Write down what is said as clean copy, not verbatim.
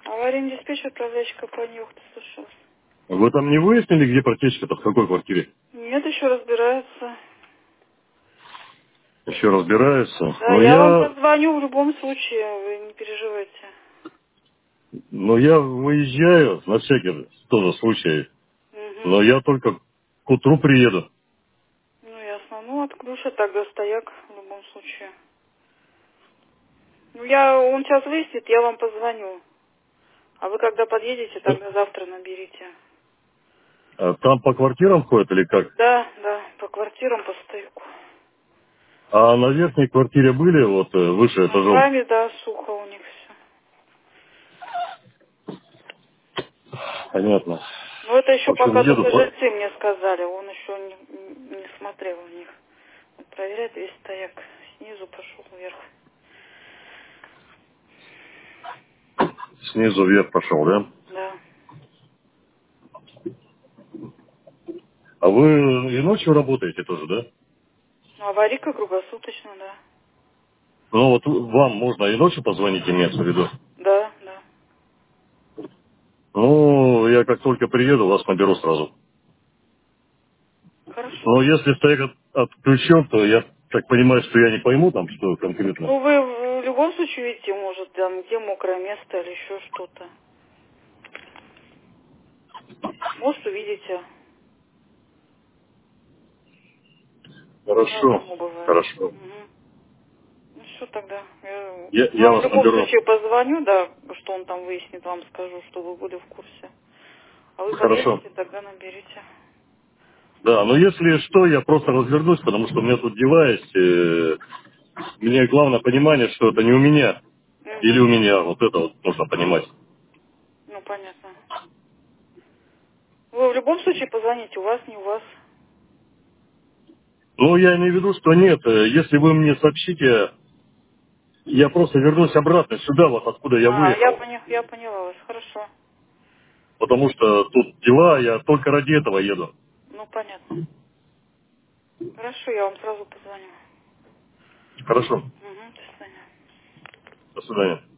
Аварийный диспетчер, управляющий компании «Ухта», слушаю вас. Вы там не выяснили, где протечка-то, в какой квартире? Нет, еще разбираются. Еще разбираются. Да, я вам позвоню в любом случае, вы не переживайте. Но я выезжаю на всякий тоже случай. Угу. Но я только к утру приеду. Ну, ясно. Ну, отключат тогда стояк в любом случае. Ну, он сейчас выяснит, я вам позвоню. А вы когда подъедете, тогда завтра наберите. А там по квартирам ходят или как? Да, да, по квартирам, по стояку. А на верхней квартире были, вот выше На этажом? праме, да, сухо у них все. Понятно. Ну, это В еще общем, пока еду. только жильцы мне сказали, он еще не смотрел у них. Он проверяет весь стояк. Снизу пошел вверх. Снизу вверх пошел, да? Да. А вы и ночью работаете тоже, да? Ну, аварийка круглосуточно, да. Ну вот вам можно и ночью позвонить, имеется в виду. Да, да. Ну, я как только приеду, вас наберу сразу. Хорошо. Но если стояк отключен, то я так понимаю, что я не пойму там, что конкретно. Ну, вы в любом случае видите, может, там, где мокрое место или еще что-то. Может, увидите. Хорошо, По-разному бывает. хорошо. Угу. Ну, что тогда? Я Я вам в вас любом наберу. случае позвоню, да, что он там выяснит, вам скажу, что вы были в курсе. А вы Хорошо. подъедете, тогда наберите. Да, но если что, я просто развернусь, потому что у меня тут дела есть. Мне главное понимание, что это не у меня. Или Угу. у меня. Вот это вот нужно понимать. Ну, понятно. Вы в любом случае позвоните, у вас, не у вас. Ну, я имею в виду, что нет. Если вы мне сообщите, я просто вернусь обратно сюда, вот откуда я А, выехал. я поняла вас, хорошо. Потому что тут дела, я только ради этого еду. Ну, понятно. Хорошо, я вам сразу позвоню. Хорошо. Угу, до свидания. До свидания.